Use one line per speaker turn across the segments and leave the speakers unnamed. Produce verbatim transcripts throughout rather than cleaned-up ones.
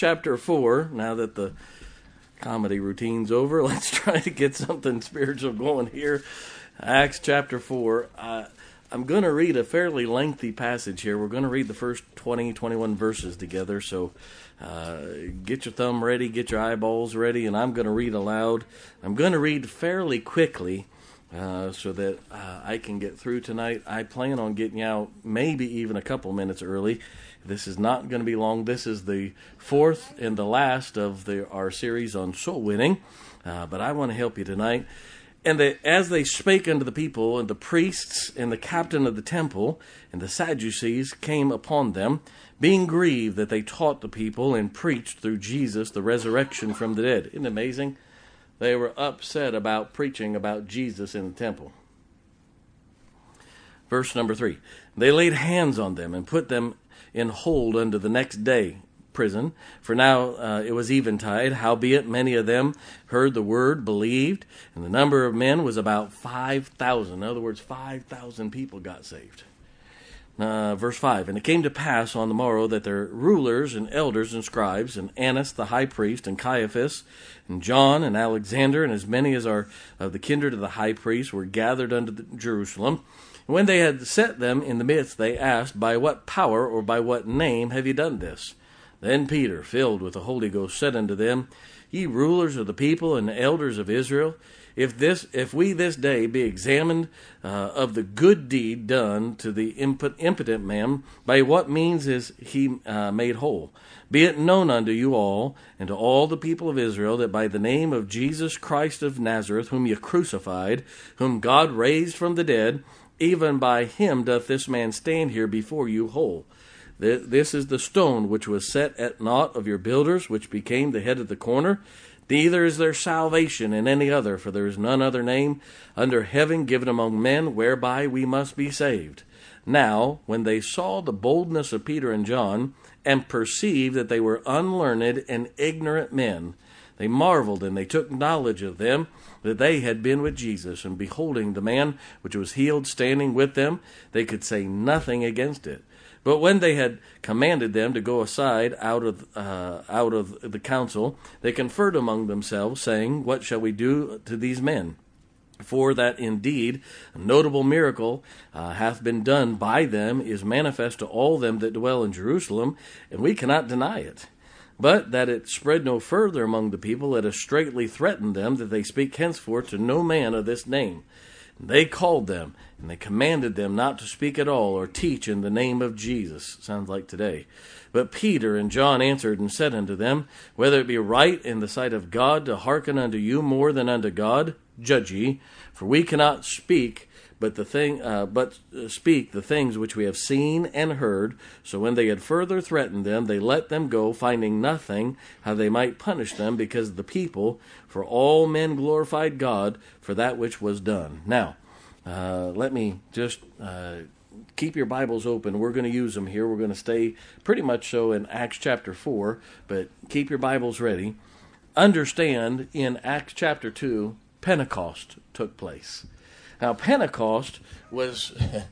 chapter four. Now that the comedy routine's over, let's try to get something spiritual going here. Acts chapter four. Uh, I'm going to read a fairly lengthy passage here. We're going to read the first twenty, twenty-one verses together, so uh, get your thumb ready, get your eyeballs ready, and I'm going to read aloud. I'm going to read fairly quickly uh, so that uh, I can get through tonight. I plan on getting out maybe even a couple minutes early. This is not going to be long. This is the fourth and the last of the, our series on soul winning, uh, but I want to help you tonight. And they, as they spake unto the people, and the priests and the captain of the temple and the Sadducees came upon them, being grieved that they taught the people and preached through Jesus the resurrection from the dead. Isn't it amazing? They were upset about preaching about Jesus in the temple. Verse number three. They laid hands on them and put them in hold unto the next day prison, for now uh, it was eventide. Howbeit many of them heard the word, believed, and the number of men was about five thousand. In other words, five thousand people got saved. Uh, verse five, and it came to pass on the morrow that their rulers and elders and scribes, and Annas the high priest, and Caiaphas, and John, and Alexander, and as many as are of the kindred of the high priest, were gathered unto the Jerusalem. And when they had set them in the midst, they asked, By what power or by what name have ye done this? Then Peter, filled with the Holy Ghost, said unto them, Ye rulers of the people and elders of Israel, if this, if we this day be examined uh, of the good deed done to the impot- impotent man, by what means is he uh, made whole? Be it known unto you all, and to all the people of Israel, that by the name of Jesus Christ of Nazareth, whom ye crucified, whom God raised from the dead, even by him doth this man stand here before you whole. This is the stone which was set at naught of your builders, which became the head of the corner. Neither is there salvation in any other, for there is none other name under heaven given among men whereby we must be saved. Now, when they saw the boldness of Peter and John, and perceived that they were unlearned and ignorant men, they marveled, and they took knowledge of them, that they had been with Jesus. And beholding the man which was healed standing with them, they could say nothing against it. But when they had commanded them to go aside out of uh, out of the council, they conferred among themselves, saying, What shall we do to these men? For that indeed a notable miracle uh, hath been done by them is manifest to all them that dwell in Jerusalem, and we cannot deny it. But that it spread no further among the people, let us straitly threaten them that they speak henceforth to no man of this name. They called them, and they commanded them not to speak at all or teach in the name of Jesus. Sounds like today. But Peter and John answered and said unto them, Whether it be right in the sight of God to hearken unto you more than unto God, judge ye. For we cannot speak, but the thing, uh, but speak the things which we have seen and heard. So when they had further threatened them, they let them go, finding nothing how they might punish them because of the people. For all men glorified God for that which was done. Now, uh, let me just uh, keep your Bibles open. We're going to use them here. We're going to stay pretty much so in Acts chapter four, but keep your Bibles ready. Understand, in Acts chapter two, Pentecost took place. Now, Pentecost was, uh,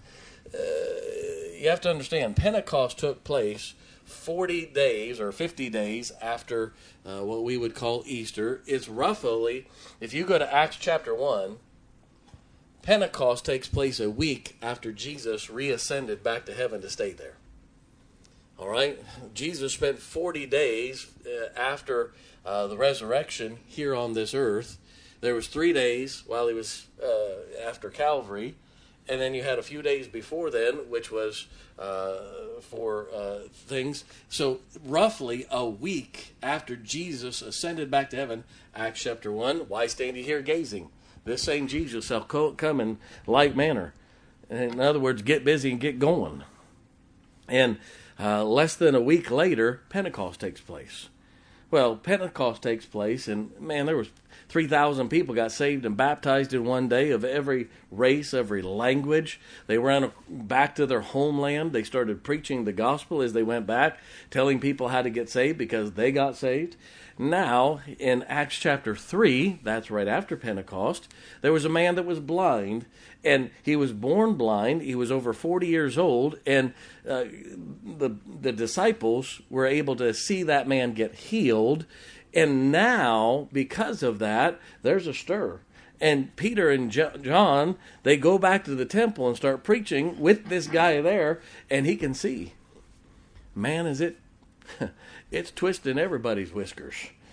you have to understand, Pentecost took place forty days or fifty days after uh, what we would call Easter. It's roughly, if you go to Acts chapter one, Pentecost takes place a week after Jesus reascended back to heaven to stay there. All right? Jesus spent forty days uh, after uh, the resurrection here on this earth. There was three days while he was uh, after Calvary, and then you had a few days before then, which was uh, for uh, things. So roughly a week after Jesus ascended back to heaven, Acts chapter one, why stand ye here gazing? This same Jesus shall come in like manner. In other words, get busy and get going. And uh, less than a week later, Pentecost takes place. Well, Pentecost takes place, and man, there was three thousand people got saved and baptized in one day of every race, every language. They ran back to their homeland. They started preaching the gospel as they went back, telling people how to get saved because they got saved. Now, in Acts chapter three, that's right after Pentecost, there was a man that was blind, and he was born blind. He was over forty years old, and uh, the the disciples were able to see that man get healed. And now, because of that, there's a stir. And Peter and John, they go back to the temple and start preaching with this guy there, and he can see. Man, is it... It's twisting everybody's whiskers.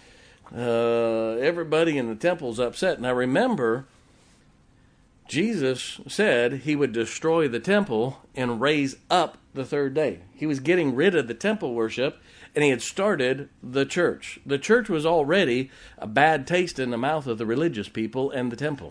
Uh, everybody in the temple's upset. Now remember, Jesus said he would destroy the temple and raise up the third day. He was getting rid of the temple worship, and he had started the church. The church was already a bad taste in the mouth of the religious people and the temple.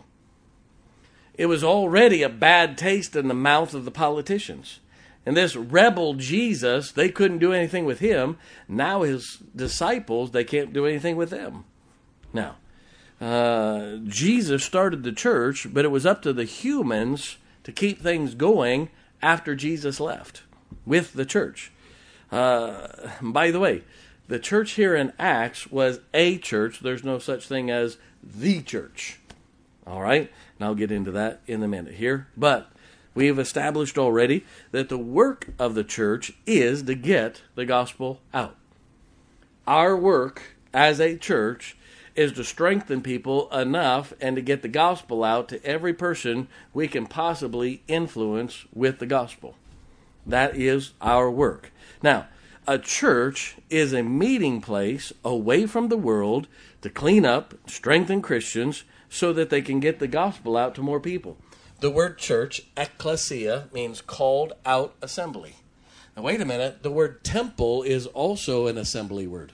It was already a bad taste in the mouth of the politicians. And this rebel Jesus, they couldn't do anything with him. Now his disciples, they can't do anything with them. Now, uh, Jesus started the church, but it was up to the humans to keep things going after Jesus left with the church. Uh, by the way, the church here in Acts was a church. There's no such thing as the church. All right? And I'll get into that in a minute here. But we have established already that the work of the church is to get the gospel out. Our work as a church is to strengthen people enough and to get the gospel out to every person we can possibly influence with the gospel. That is our work. Now, a church is a meeting place away from the world to clean up, strengthen Christians so that they can get the gospel out to more people. The word church, ecclesia, means called out assembly. Now wait a minute, the word temple is also an assembly word.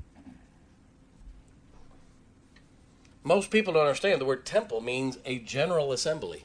Most people don't understand the word temple means a general assembly.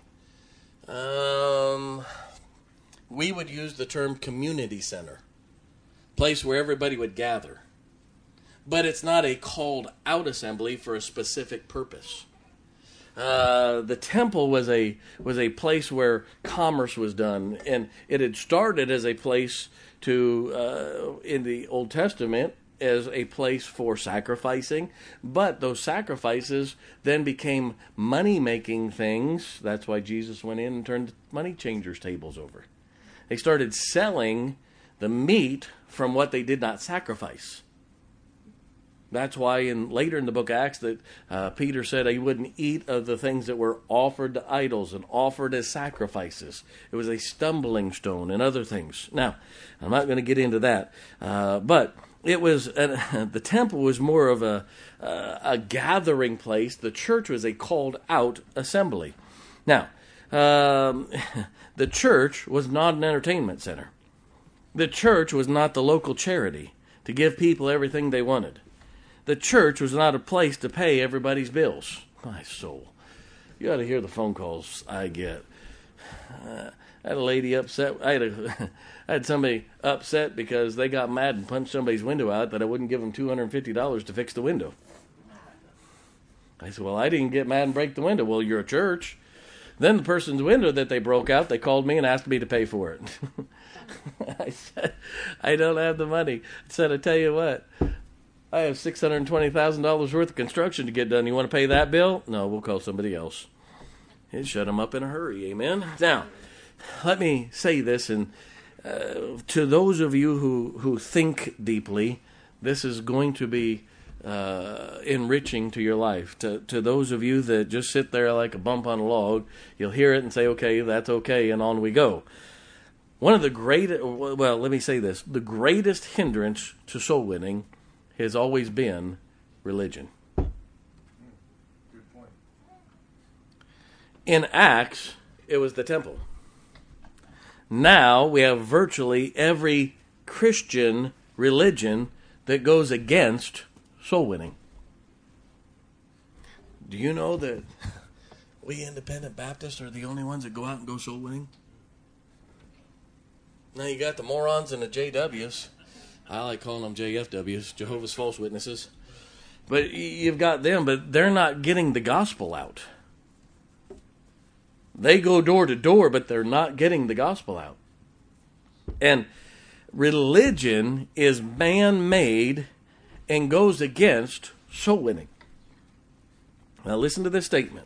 Um, we would use the term community center, place where everybody would gather. But it's not a called out assembly for a specific purpose. Uh, the temple was a was a place where commerce was done, and it had started as a place to uh, in the Old Testament as a place for sacrificing, but those sacrifices then became money-making things. That's why Jesus went in and turned the money changers' tables over. They started selling the meat from what they did not sacrifice. That's why in later in the book of Acts that uh, Peter said he wouldn't eat of the things that were offered to idols and offered as sacrifices. It was a stumbling stone and other things. Now, I'm not going to get into that, uh, but it was uh, the temple was more of a uh, a gathering place. The church was a called out assembly. Now, um, the church was not an entertainment center. The church was not the local charity to give people everything they wanted. The church was not a place to pay everybody's bills. My soul. You ought to hear the phone calls I get. Uh, I had a lady upset. I had, a, I had somebody upset because they got mad and punched somebody's window out that I wouldn't give them two hundred fifty dollars to fix the window. I said, well, I didn't get mad and break the window. Well, you're a church. Then the person's window that they broke out, they called me and asked me to pay for it. I said, I don't have the money. I said, I tell you what. I have six hundred twenty thousand dollars worth of construction to get done. You want to pay that bill? No, we'll call somebody else. It shut them up in a hurry, amen? Now, let me say this, and uh, to those of you who, who think deeply, this is going to be uh, enriching to your life. To, to those of you that just sit there like a bump on a log, you'll hear it and say, okay, that's okay, and on we go. One of the greatest, well, let me say this, the greatest hindrance to soul winning has always been religion.
Good point.
In Acts, it was the temple. Now we have virtually every Christian religion that goes against soul winning. Do you know that we independent Baptists are the only ones that go out and go soul winning? Now you got the morons and the J Ws. I like calling them J F Ws, Jehovah's False Witnesses. But you've got them, but they're not getting the gospel out. They go door to door, but they're not getting the gospel out. And religion is man-made and goes against soul winning. Now listen to this statement.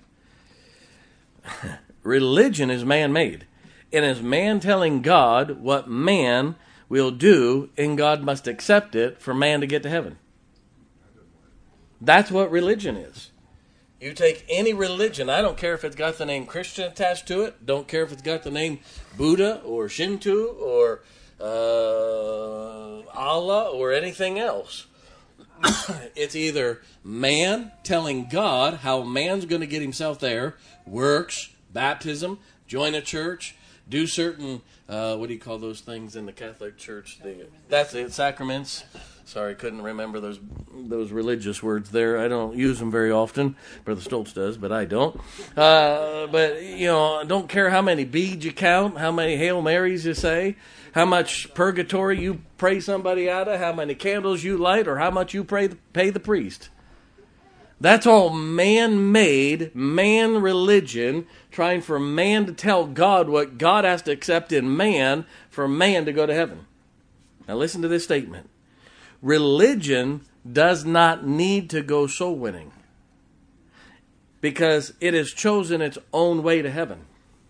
Religion is man-made, and is man telling God what man will do, and God must accept it for man to get to heaven. That's what religion is. You take any religion, I don't care if it's got the name Christian attached to it, don't care if it's got the name Buddha or Shinto or uh, Allah or anything else. It's either man telling God how man's going to get himself there, works, baptism, join a church, do certain, uh, what do you call those things in the Catholic Church? The, that's it, sacraments. Sorry, couldn't remember those those religious words there. I don't use them very often. Brother Stoltz does, but I don't. Uh, but, you know, don't care how many beads you count, how many Hail Marys you say, how much purgatory you pray somebody out of, how many candles you light, or how much you pray, pay the priest. That's all man-made, man religion, trying for man to tell God what God has to accept in man for man to go to heaven. Now listen to this statement. Religion does not need to go soul winning because it has chosen its own way to heaven.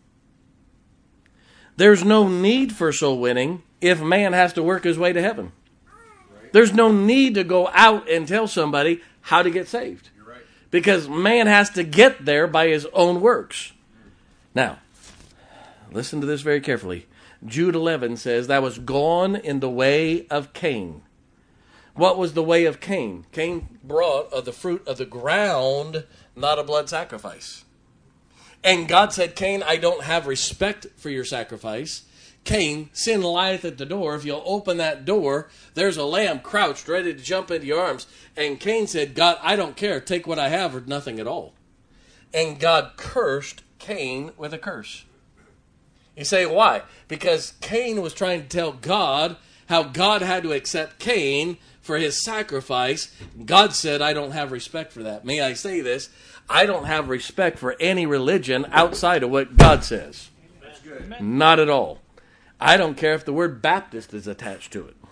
There's no need for soul winning if man has to work his way to heaven. There's no need to go out and tell somebody how to get saved because man has to get there by his own works. Now, listen to this very carefully. Jude eleven says, "That was gone in the way of Cain." What was the way of Cain? Cain brought of the fruit of the ground, not a blood sacrifice. And God said, Cain, I don't have respect for your sacrifice. Cain, sin lieth at the door. If you'll open that door, there's a lamb crouched, ready to jump into your arms. And Cain said, God, I don't care. Take what I have or nothing at all. And God cursed Cain with a curse. You say, why? Because Cain was trying to tell God how God had to accept Cain for his sacrifice. God said, I don't have respect for that. May I say this? I don't have respect for any religion outside of what God says.
That's good.
Not at all. I don't care if the word Baptist is attached to it.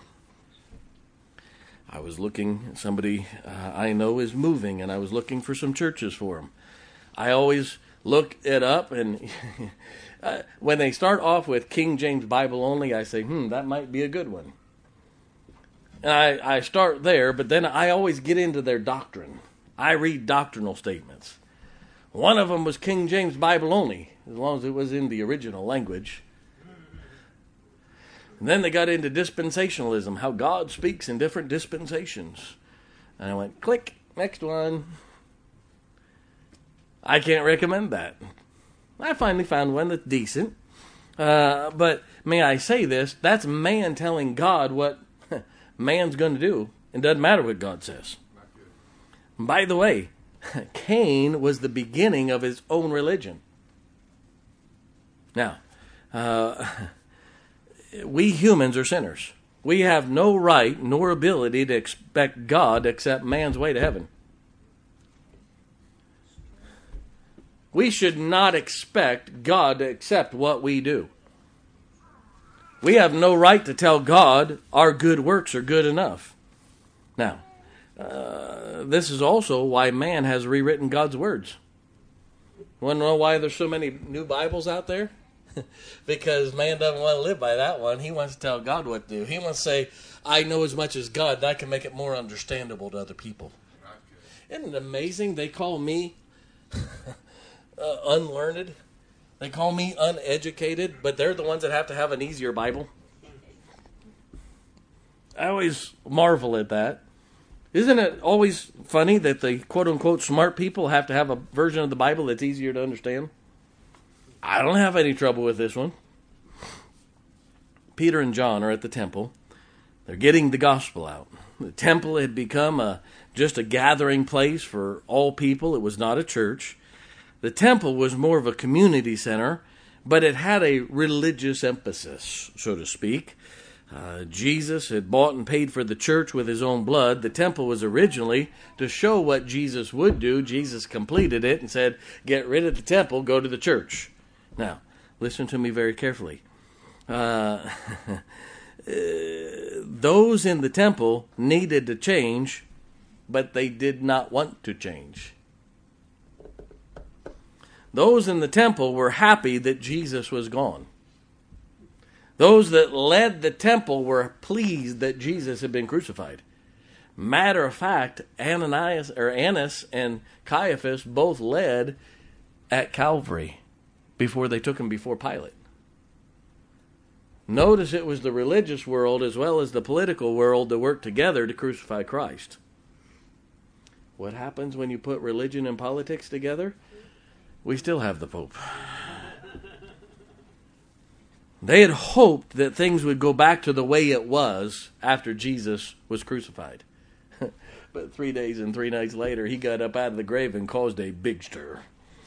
I was looking, somebody uh, I know is moving, and I was looking for some churches for him. I always look it up, and uh, when they start off with King James Bible only, I say, hmm, that might be a good one. And I, I start there, but then I always get into their doctrine. I read doctrinal statements. One of them was King James Bible only, as long as it was in the original language. And then they got into dispensationalism, how God speaks in different dispensations. And I went, click, next one. I can't recommend that. I finally found one that's decent. Uh, but may I say this, that's man telling God what man's going to do. It doesn't matter what God says. By the way, Cain was the beginning of his own religion. Now, uh, we humans are sinners. We have no right nor ability to expect God to accept man's way to heaven. We should not expect God to accept what we do. We have no right to tell God our good works are good enough. Now, uh, this is also why man has rewritten God's words. Want to know why there's so many new Bibles out there? Because man doesn't want to live by that one. He wants to tell God what to do. He wants to say, I know as much as God, and I can make it more understandable to other people. Isn't it amazing? They call me uh, unlearned. They call me uneducated, but they're the ones that have to have an easier Bible. I always marvel at that. Isn't it always funny that the quote-unquote smart people have to have a version of the Bible that's easier to understand? I don't have any trouble with this one. Peter and John are at the temple. They're getting the gospel out. The temple had become a, just a gathering place for all people. It was not a church. The temple was more of a community center, but it had a religious emphasis, so to speak. Uh, Jesus had bought and paid for the church with his own blood. The temple was originally to show what Jesus would do. Jesus completed it and said, get rid of the temple, go to the church. Now, listen to me very carefully. Uh, those in the temple needed to change, but they did not want to change. Those in the temple were happy that Jesus was gone. Those that led the temple were pleased that Jesus had been crucified. Matter of fact, Ananias or Annas and Caiaphas both led at Calvary before they took him before Pilate. Notice it was the religious world as well as the political world that worked together to crucify Christ. What happens when you put religion and politics together? We still have the Pope. They had hoped that things would go back to the way it was after Jesus was crucified. But three days and three nights later, he got up out of the grave and caused a big stir.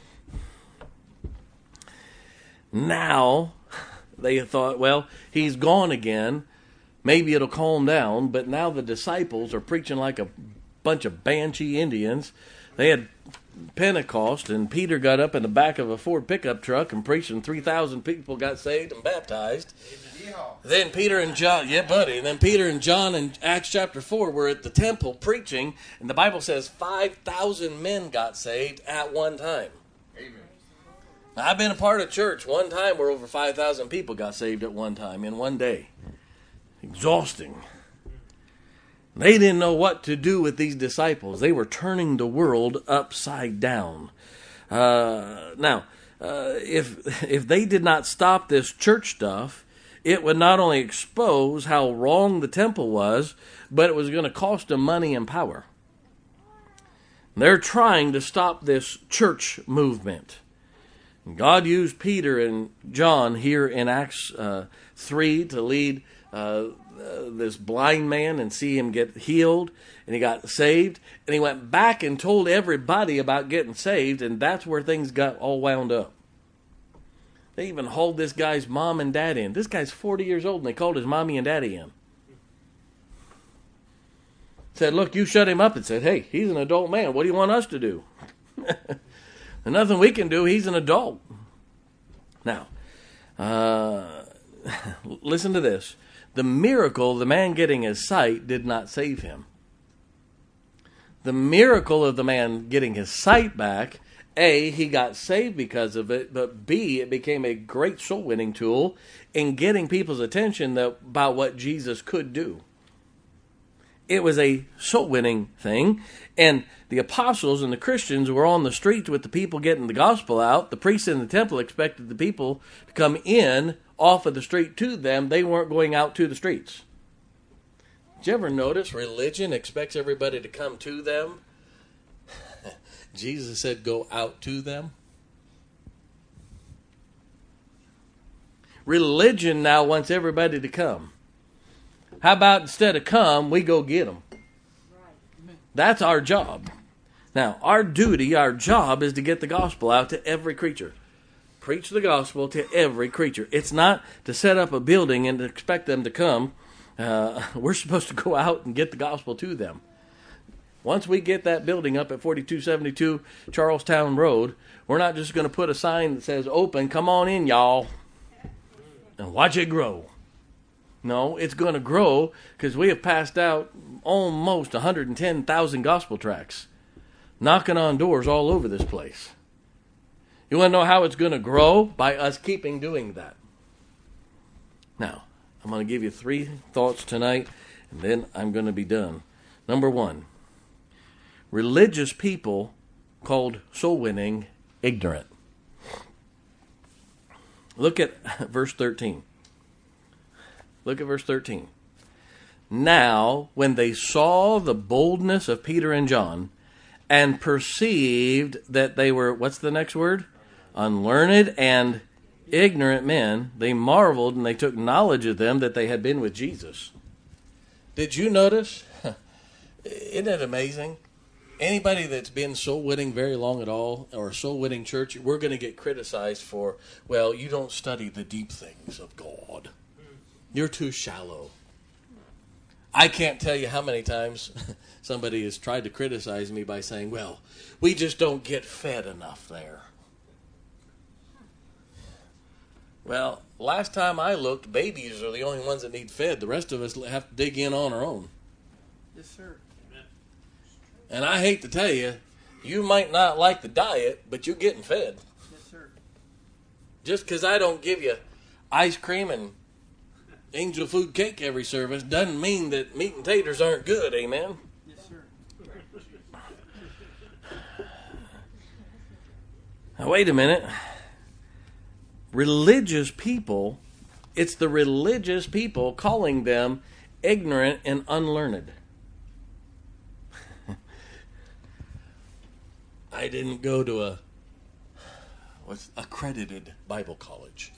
Now, they thought, well, he's gone again. Maybe it'll calm down. But now the disciples are preaching like a bunch of Banshee Indians. They had Pentecost, and Peter got up in the back of a Ford pickup truck and preached, and three thousand people got saved and baptized. Then Peter and John, yeah, buddy. And then Peter and John in Acts chapter four were at the temple preaching, and the Bible says five thousand men got saved at one time. Amen. Now, I've been a part of church one time where over five thousand people got saved at one time in one day. Exhausting. They didn't know what to do with these disciples. They were turning the world upside down. Uh, now, uh, if if they did not stop this church stuff, it would not only expose how wrong the temple was, but it was going to cost them money and power. They're trying to stop this church movement. God used Peter and John here in Acts uh, three to lead uh, uh, this blind man and see him get healed, and he got saved, and he went back and told everybody about getting saved, and that's where things got all wound up. They even hauled this guy's mom and dad in. This guy's forty years old, and they called his mommy and daddy in. Said, look, you shut him up, and said, hey, he's an adult man. What do you want us to do? And nothing we can do. He's an adult. Now, uh, listen to this. The miracle, the man getting his sight, did not save him. The miracle of the man getting his sight back, A, he got saved because of it, but B, it became a great soul-winning tool in getting people's attention that, about what Jesus could do. It was a soul-winning thing, and the apostles and the Christians were on the streets with the people getting the gospel out. The priests in the temple expected the people to come in off of the street to them. They weren't going out to the streets. Did you ever notice religion expects everybody to come to them? Jesus said, go out to them. Religion now wants everybody to come. How about instead of come, we go get them? That's our job. Now, our duty, our job is to get the gospel out to every creature. Preach the gospel to every creature. It's not to set up a building and to expect them to come. Uh, we're supposed to go out and get the gospel to them. Once we get that building up at forty-two seventy-two Charlestown Road, we're not just going to put a sign that says, open, come on in, y'all, and watch it grow. No, it's going to grow because we have passed out almost one hundred ten thousand gospel tracts, knocking on doors all over this place. You want to know how it's going to grow? By us keeping doing that. Now, I'm going to give you three thoughts tonight, and then I'm going to be done. Number one, religious people called soul winning ignorant. Look at verse thirteen. Look at verse thirteen. Now, when they saw the boldness of Peter and John and perceived that they were, what's the next word? Unlearned and ignorant men, they marveled and they took knowledge of them that they had been with Jesus. Did you notice? Isn't it amazing? Anybody that's been soul winning very long at all, or a soul winning church, we're going to get criticized for, well, you don't study the deep things of God. You're too shallow. I can't tell you how many times somebody has tried to criticize me by saying, well, we just don't get fed enough there. Well, last time I looked, babies are the only ones that need fed. The rest of us have to dig in on our own.
Yes, sir.
And I hate to tell you, you might not like the diet, but you're getting fed.
Yes, sir.
Just because I don't give you ice cream and angel food cake every service doesn't mean that meat and taters aren't good, amen?
Yes, sir.
Now, wait a minute. Religious people, it's the religious people calling them ignorant and unlearned. I didn't go to a what's accredited Bible college.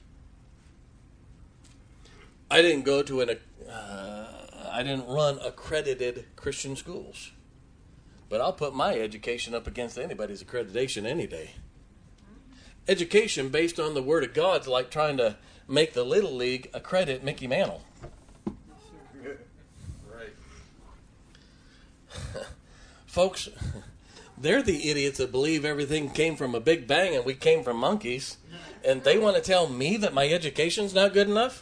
I didn't go to an uh, I didn't run accredited Christian schools. But I'll put my education up against anybody's accreditation any day. Education based on the Word of God's like trying to make the Little League accredit Mickey Mantle.
Right.
Folks, they're the idiots that believe everything came from a big bang and we came from monkeys. And they want to tell me that my education's not good enough?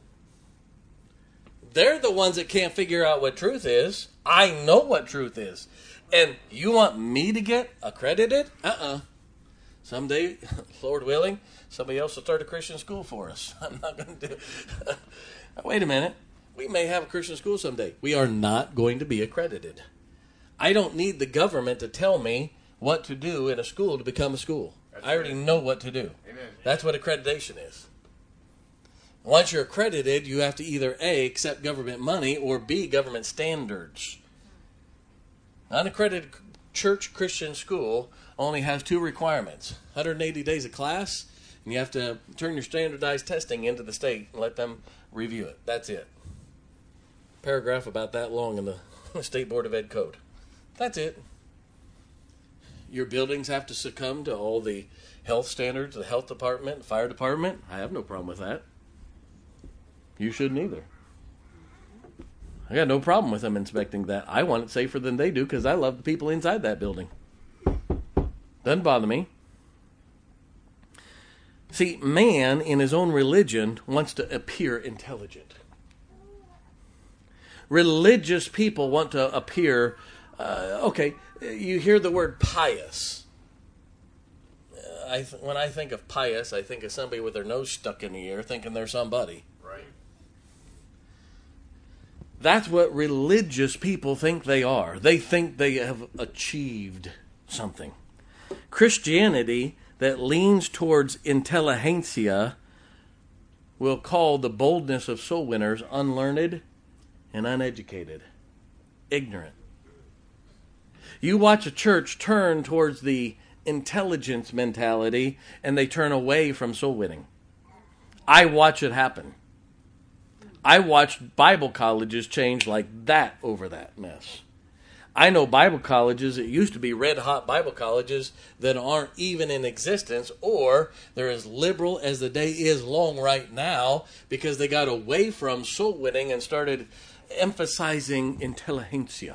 They're the ones that can't figure out what truth is. I know what truth is. And you want me to get accredited? Uh-uh. Someday, Lord willing, somebody else will start a Christian school for us. I'm not going to do it. Wait a minute. We may have a Christian school someday. We are not going to be accredited. I don't need the government to tell me what to do in a school to become a school.
That's
I already
right.
know what to do.
Amen.
That's what accreditation is. Once you're accredited, you have to either A, accept government money, or B, government standards. Unaccredited church Christian school only has two requirements. one hundred eighty days of class, and you have to turn your standardized testing into the state and let them review it. That's it. Paragraph about that long in the State Board of Ed code. That's it. Your buildings have to succumb to all the health standards, the health department, the fire department. I have no problem with that. You shouldn't either. I got no problem with them inspecting that. I want it safer than they do because I love the people inside that building. Doesn't bother me. See, man in his own religion wants to appear intelligent. Religious people want to appear, uh, okay, you hear the word pious. Uh, I th- when I think of pious, I think of somebody with their nose stuck in the air thinking they're somebody.
Right.
That's what religious people think they are. They think they have achieved something. Christianity that leans towards intelligentsia will call the boldness of soul winners unlearned and uneducated, ignorant. You watch a church turn towards the intelligence mentality and they turn away from soul winning. I watch it happen. I watched Bible colleges change like that over that mess. I know Bible colleges, it used to be red-hot Bible colleges that aren't even in existence, or they're as liberal as the day is long right now because they got away from soul winning and started emphasizing intelligentsia.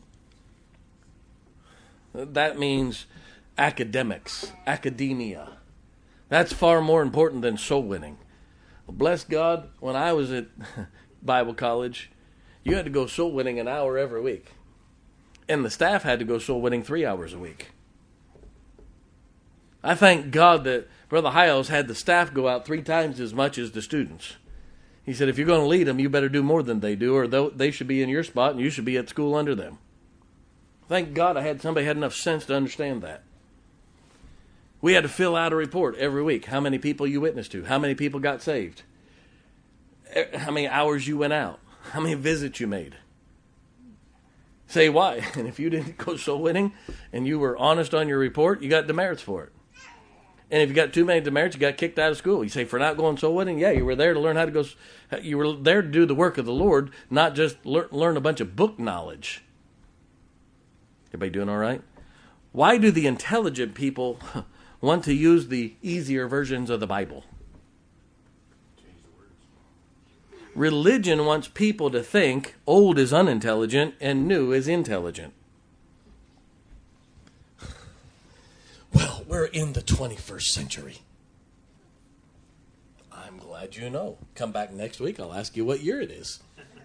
That means academics, academia. That's far more important than soul winning. Well, bless God, when I was at Bible college, you had to go soul winning an hour every week. And the staff had to go soul winning three hours a week. I thank God that Brother Hiles had the staff go out three times as much as the students. He said, if you're going to lead them, you better do more than they do, or they should be in your spot and you should be at school under them. Thank God I had somebody had enough sense to understand that. We had to fill out a report every week. How many people you witnessed to? How many people got saved? How many hours you went out? How many visits you made? Say why. And if you didn't go soul winning and you were honest on your report, you got demerits for it. And if you got too many demerits, you got kicked out of school. You say, for not going soul winning? Yeah, you were there to learn how to go. You were there to do the work of the Lord, not just learn, learn a bunch of book knowledge. Everybody doing all right? Why do the intelligent people want to use the easier versions of the Bible?
Change the words.
Religion wants people to think old is unintelligent and new is intelligent. Well, we're in the twenty-first century. I'm glad you know. Come back next week, I'll ask you what year it is.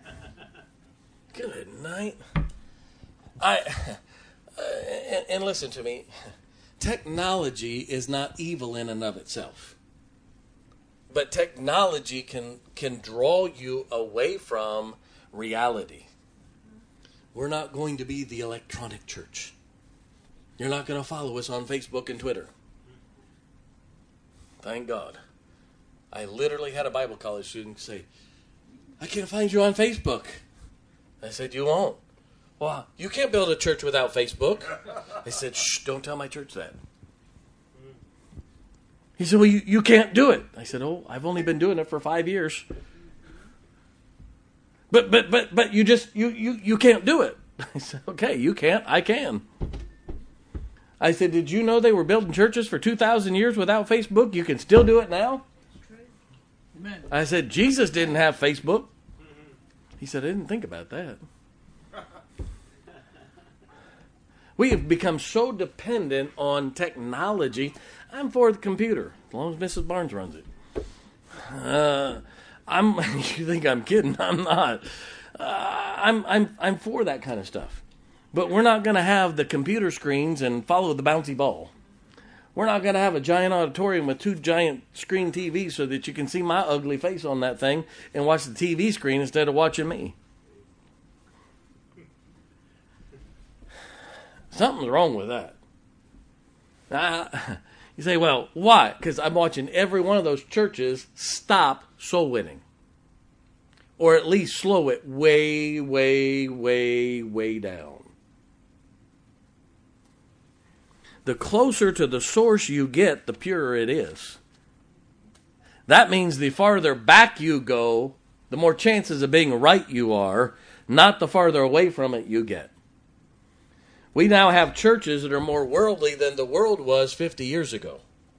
Good night. I uh, and, and listen to me. Technology is not evil in and of itself. But technology can can draw you away from reality. We're not going to be the electronic church. You're not going to follow us on Facebook and Twitter. Thank God. I literally had a Bible college student say, I can't find you on Facebook. I said, you won't. Well, you can't build a church without Facebook. I said, shh, don't tell my church that. He said, well, you, you can't do it. I said, oh, I've only been doing it for five years. But but but but you just, you, you, you can't do it. I said, okay, you can't, I can. I said, did you know they were building churches for two thousand years without Facebook? You can still do it now? Amen. I said, Jesus didn't have Facebook. He said, I didn't think about that. We have become so dependent on technology. I'm for the computer, as long as Missus Barnes runs it. Uh, I'm. You think I'm kidding? I'm not. Uh, I'm. I'm. I'm for that kind of stuff. But we're not going to have the computer screens and follow the bouncy ball. We're not going to have a giant auditorium with two giant screen T Vs so that you can see my ugly face on that thing and watch the T V screen instead of watching me. Something's wrong with that. Uh, you say, well, why? Because I'm watching every one of those churches stop soul winning. Or at least slow it way, way, way, way down. The closer to the source you get, the purer it is. That means the farther back you go, the more chances of being right you are, not the farther away from it you get. We now have churches that are more worldly than the world was fifty years ago.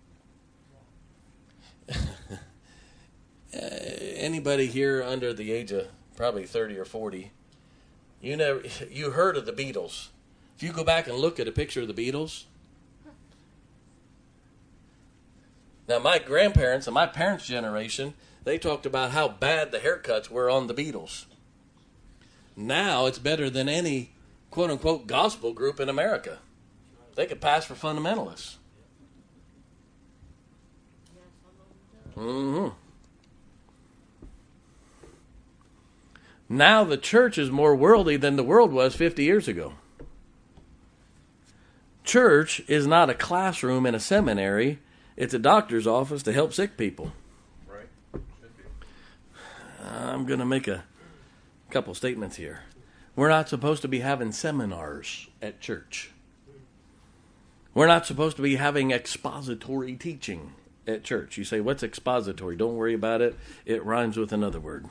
Anybody here under the age of probably thirty or forty, you never you heard of the Beatles. If you go back and look at a picture of the Beatles, now my grandparents and my parents' generation, they talked about how bad the haircuts were on the Beatles. Now it's better than any quote-unquote gospel group in America. They could pass for fundamentalists. Mm-hmm. Now the church is more worldly than the world was fifty years ago. Church is not a classroom in a seminary. It's a doctor's office to help sick people.
Right. Should be.
I'm going to make a couple statements here. We're not supposed to be having seminars at church. We're not supposed to be having expository teaching at church. You say, what's expository? Don't worry about it. It rhymes with another word.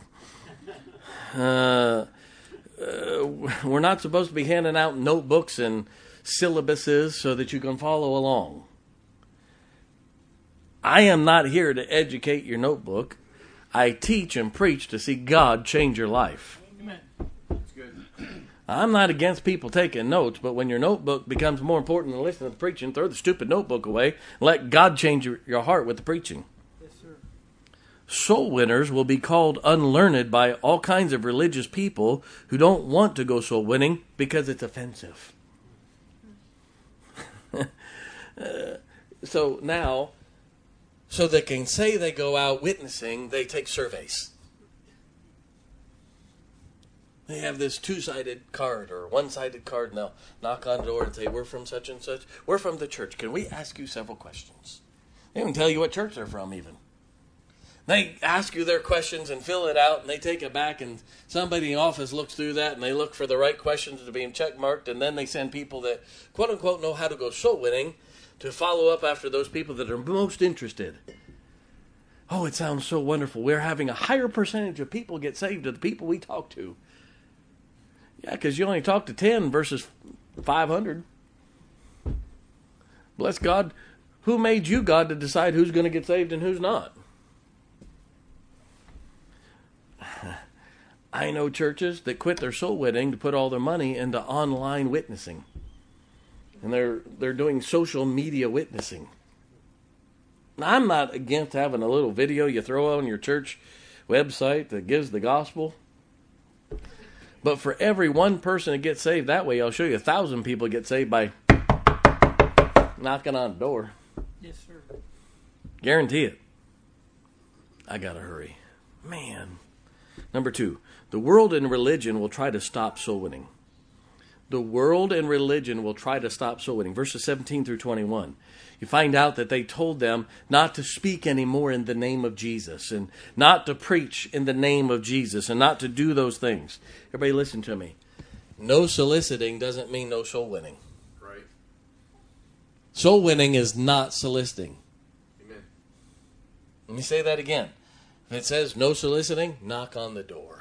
Uh, uh, we're not supposed to be handing out notebooks and syllabuses so that you can follow along. I am not here to educate your notebook. I teach and preach to see God change your life.
Amen. That's good.
I'm not against people taking notes, but when your notebook becomes more important than listening to the preaching, throw the stupid notebook away. Let God change your, your heart with the preaching.
Yes, sir.
Soul winners will be called unlearned by all kinds of religious people who don't want to go soul winning because it's offensive. uh, so now, so they can say they go out witnessing, they take surveys. They have this two-sided card or one-sided card, and they'll knock on the door and say, we're from such and such. We're from the church. Can we ask you several questions? They even tell you what church they're from even. They ask you their questions and fill it out, and they take it back, and somebody in the office looks through that, and they look for the right questions to be check-marked, and then they send people that, quote-unquote, know how to go soul winning to follow up after those people that are most interested. Oh, it sounds so wonderful. We're having a higher percentage of people get saved than the people we talk to. Yeah, because you only talk to ten versus five hundred. Bless God. Who made you, God, to decide who's going to get saved and who's not? I know churches that quit their soul winning to put all their money into online witnessing. And they're they're doing social media witnessing. Now, I'm not against having a little video you throw on your church website that gives the gospel. But for every one person that gets saved that way, I'll show you a thousand people get saved by knocking on the door.
Yes, sir.
Guarantee it. I gotta hurry. Man. Number two, the world and religion will try to stop soul winning. The world and religion will try to stop soul winning. Verses seventeen through twenty-one. You find out that they told them not to speak anymore in the name of Jesus, and not to preach in the name of Jesus, and not to do those things. Everybody listen to me. No soliciting doesn't mean no soul winning.
Right.
Soul winning is not soliciting.
Amen.
Let me say that again. If it says no soliciting, knock on the door.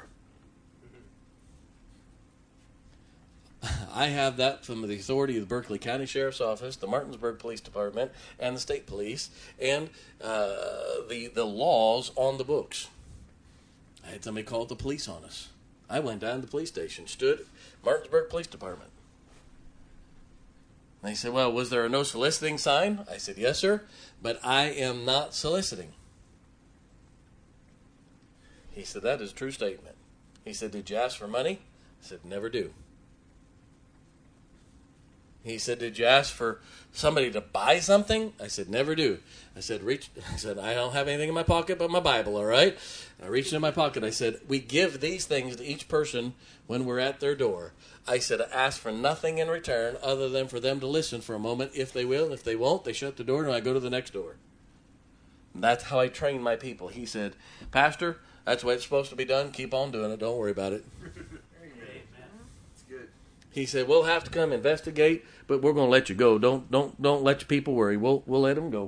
I have that from the authority of the Berkeley County Sheriff's Office, the Martinsburg Police Department, and the State Police, and uh, the the laws on the books. I had somebody call the police on us. I went down to the police station, stood at Martinsburg Police Department. They said, well, was there a no soliciting sign? I said, yes, sir, but I am not soliciting. He said, that is a true statement. He said, did you ask for money? I said, never do. He said, did you ask for somebody to buy something? I said, never do. I said, reach. I said, I don't have anything in my pocket but my Bible, all right? I reached in my pocket. I said, we give these things to each person when we're at their door. I said, ask for nothing in return other than for them to listen for a moment if they will. And if they won't, they shut the door and I go to the next door. And that's how I train my people. He said, Pastor, that's the way it's supposed to be done. Keep on doing it. Don't worry about it. He said, we'll have to come investigate, but we're going to let you go. Don't don't don't let your people worry. We'll we'll let them go.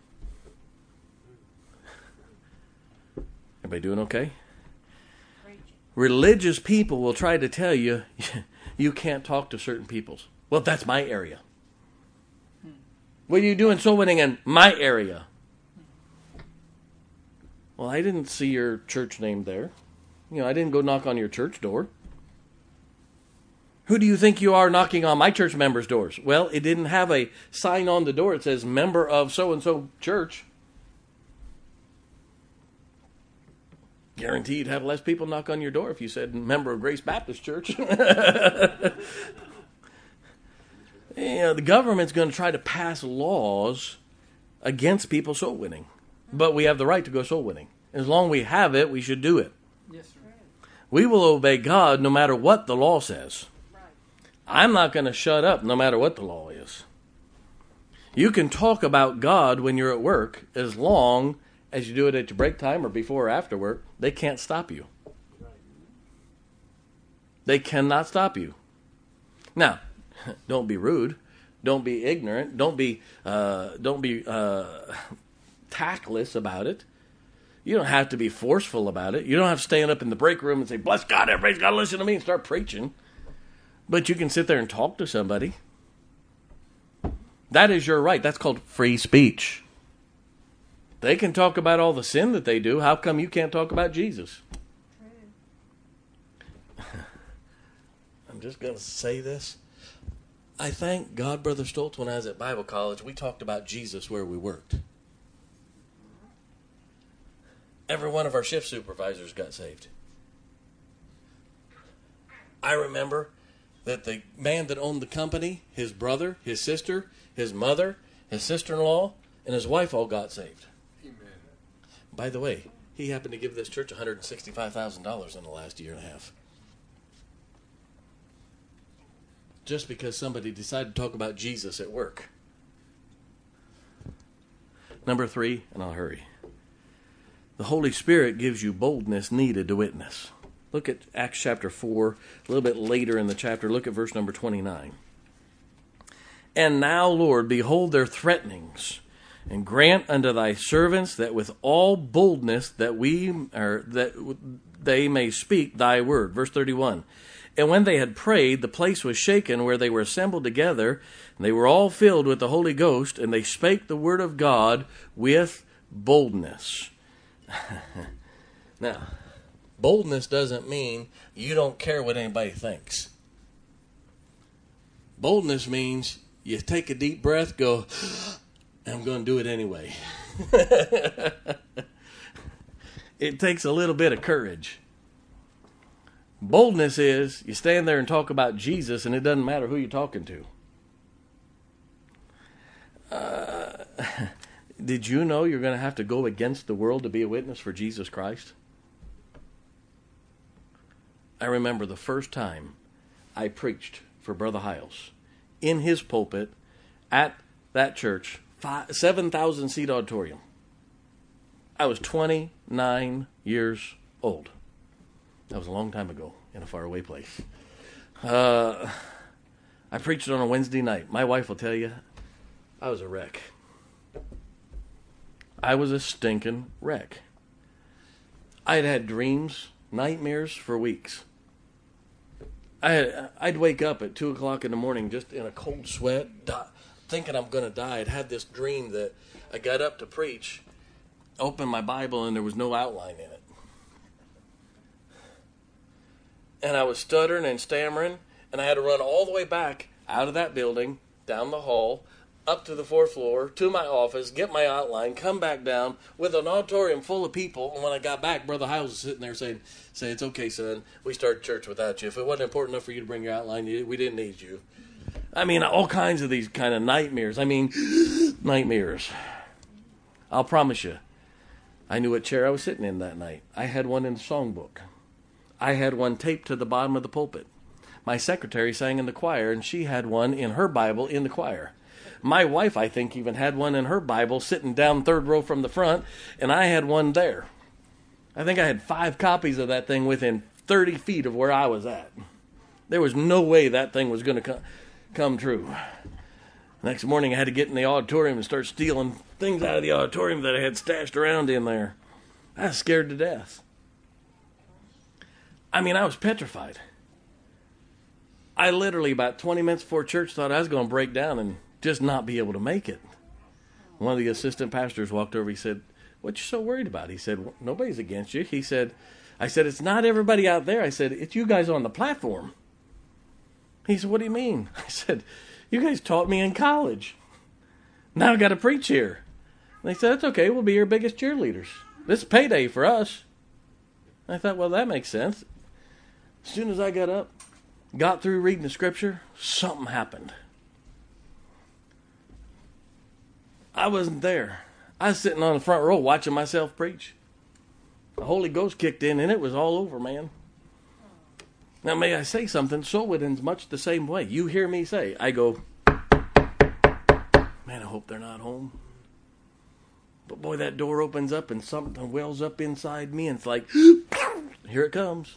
Everybody doing okay? Religious people will try to tell you you can't talk to certain peoples. Well, that's my area. What are you doing soul winning in my area? Well, I didn't see your church name there. You know, I didn't go knock on your church door. Who do you think you are knocking on my church members' doors? Well, it didn't have a sign on the door. It says member of so-and-so church. Guaranteed have less people knock on your door if you said member of Grace Baptist Church. You know, the government's going to try to pass laws against people soul winning. But we have the right to go soul winning. As long as we have it, we should do it.
Yes, sir.
We will obey God no matter what the law says. I'm not going to shut up no matter what the law is. You can talk about God when you're at work as long as you do it at your break time or before or after work. They can't stop you. They cannot stop you. Now, don't be rude. Don't be ignorant. Don't be uh, don't be uh, tactless about it. You don't have to be forceful about it. You don't have to stand up in the break room and say, bless God, everybody's got to listen to me, and start preaching. But you can sit there and talk to somebody. That is your right. That's called free speech. They can talk about all the sin that they do. How come you can't talk about Jesus? I'm just going to say this. I thank God, Brother Stoltz, when I was at Bible college, we talked about Jesus where we worked. Every one of our shift supervisors got saved. I remember that the man that owned the company, his brother, his sister, his mother, his sister-in-law, and his wife all got saved.
Amen.
By the way, he happened to give this church one hundred sixty-five thousand dollars in the last year and a half. Just because somebody decided to talk about Jesus at work. Number three, and I'll hurry. The Holy Spirit gives you boldness needed to witness. Look at Acts chapter four, a little bit later in the chapter. Look at verse number twenty-nine. And now, Lord, behold their threatenings, and grant unto thy servants that with all boldness that we or that they may speak thy word. Verse thirty-one. And when they had prayed, the place was shaken where they were assembled together, and they were all filled with the Holy Ghost, and they spake the word of God with boldness. Now, Boldness doesn't mean you don't care what anybody thinks. Boldness means you take a deep breath, go, I'm going to do it anyway. It takes a little bit of courage. Boldness is you stand there and talk about Jesus and it doesn't matter who you're talking to. Uh, did you know you're going to have to go against the world to be a witness for Jesus Christ? I remember the first time I preached for Brother Hiles in his pulpit at that church, five, seven thousand seat auditorium. I was twenty-nine years old. That was a long time ago in a faraway place. Uh, I preached it on a Wednesday night. My wife will tell you, I was a wreck. I was a stinking wreck. I had had dreams, nightmares for weeks. I had, I'd wake up at two o'clock in the morning just in a cold sweat, die, thinking I'm going to die. I'd had this dream that I got up to preach, opened my Bible, and there was no outline in it. And I was stuttering and stammering, and I had to run all the way back out of that building, down the hall, up to the fourth floor, to my office, get my outline, come back down with an auditorium full of people. And when I got back, Brother Hiles was sitting there saying, say, it's okay, son. We started church without you. If it wasn't important enough for you to bring your outline, we didn't need you. I mean, all kinds of these kind of nightmares. I mean, nightmares. I'll promise you, I knew what chair I was sitting in that night. I had one in the songbook. I had one taped to the bottom of the pulpit. My secretary sang in the choir, and she had one in her Bible in the choir. My wife, I think, even had one in her Bible sitting down third row from the front, and I had one there. I think I had five copies of that thing within thirty feet of where I was at. There was no way that thing was going to come, come true. Next morning, I had to get in the auditorium and start stealing things out of the auditorium that I had stashed around in there. I was scared to death. I mean, I was petrified. I literally, about twenty minutes before church, thought I was going to break down and just not be able to make it. One of the assistant pastors walked over. He said, what you so worried about? He said, well, nobody's against you. He said, I said, it's not everybody out there. I said, it's you guys on the platform. He said, what do you mean? I said, you guys taught me in college. Now I got to preach here. And they said, that's okay. We'll be your biggest cheerleaders. This is payday for us. I thought, well, that makes sense. As soon as I got up, got through reading the scripture, something happened. I wasn't there. I was sitting on the front row watching myself preach. The Holy Ghost kicked in and it was all over, man. Now, may I say something? Soul winning's much the same way. You hear me say, I go, man, I hope they're not home. But boy, that door opens up and something wells up inside me and it's like, here it comes.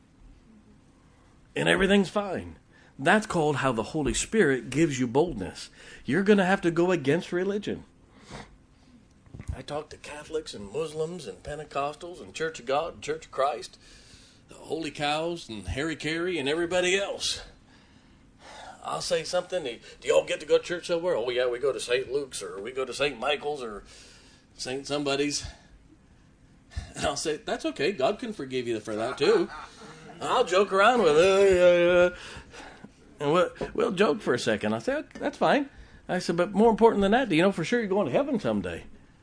And everything's fine. That's called how the Holy Spirit gives you boldness. You're going to have to go against religion. I talk to Catholics and Muslims and Pentecostals and Church of God and Church of Christ, the Holy Cows and Harry Carey and everybody else. I'll say something. Do y'all get to go to church somewhere? Oh, yeah, we go to Saint Luke's or we go to Saint Michael's or Saint somebody's. And I'll say, that's okay. God can forgive you for that too. I'll joke around with it. Uh, and we'll, we'll joke for a second. I said, that's fine. I said, but more important than that, do you know for sure you're going to heaven someday?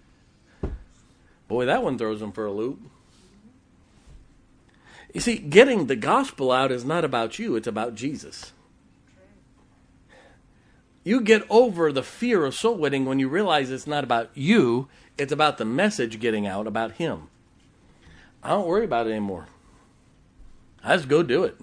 Boy, that one throws them for a loop. You see, getting the gospel out is not about you. It's about Jesus. You get over the fear of soul winning when you realize it's not about you. It's about the message getting out about him. I don't worry about it anymore. I just go do it.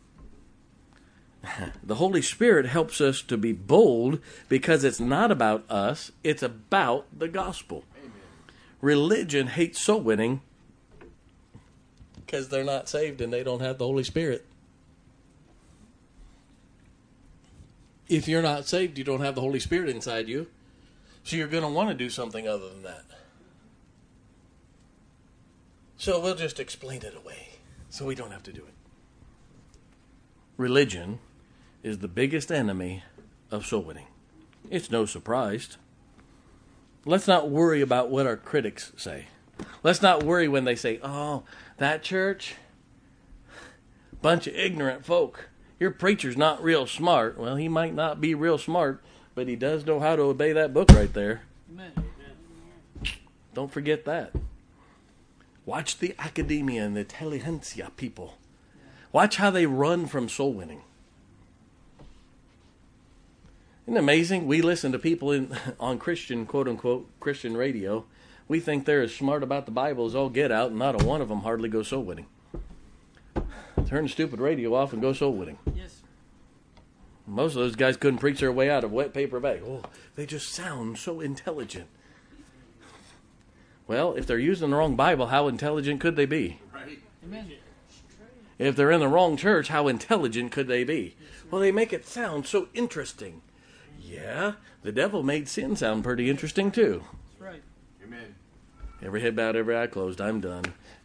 The Holy Spirit helps us to be bold because it's not about us. It's about the gospel. Amen. Religion hates soul winning because they're not saved and they don't have the Holy Spirit. If you're not saved, you don't have the Holy Spirit inside you. So you're going to want to do something other than that. So we'll just explain it away so we don't have to do it. Religion is the biggest enemy of soul winning. It's no surprise. Let's not worry about what our critics say. Let's not worry when they say, oh, that church, Bunch of ignorant folk. Your preacher's not real smart. Well, he might not be real smart, but he does know how to obey that book right there.
Amen.
Don't forget that. Watch the academia and the intelligentsia people. Watch how they run from soul winning. Isn't it amazing? We listen to people in on Christian, quote-unquote, Christian radio. We think they're as smart about the Bible as all get out, and not a one of them hardly goes soul winning. Turn the stupid radio off and go soul winning.
Yes.
Most of those guys couldn't preach their way out of a wet paper bag. Oh, they just sound so intelligent. Well, if they're using the wrong Bible, how intelligent could they be?
Right.
Amen.
If they're in the wrong church, how intelligent could they be? Well, they make it sound so interesting. Yeah, the devil made sin sound pretty interesting too.
That's right.
Amen.
Every head bowed, every eye closed. I'm done.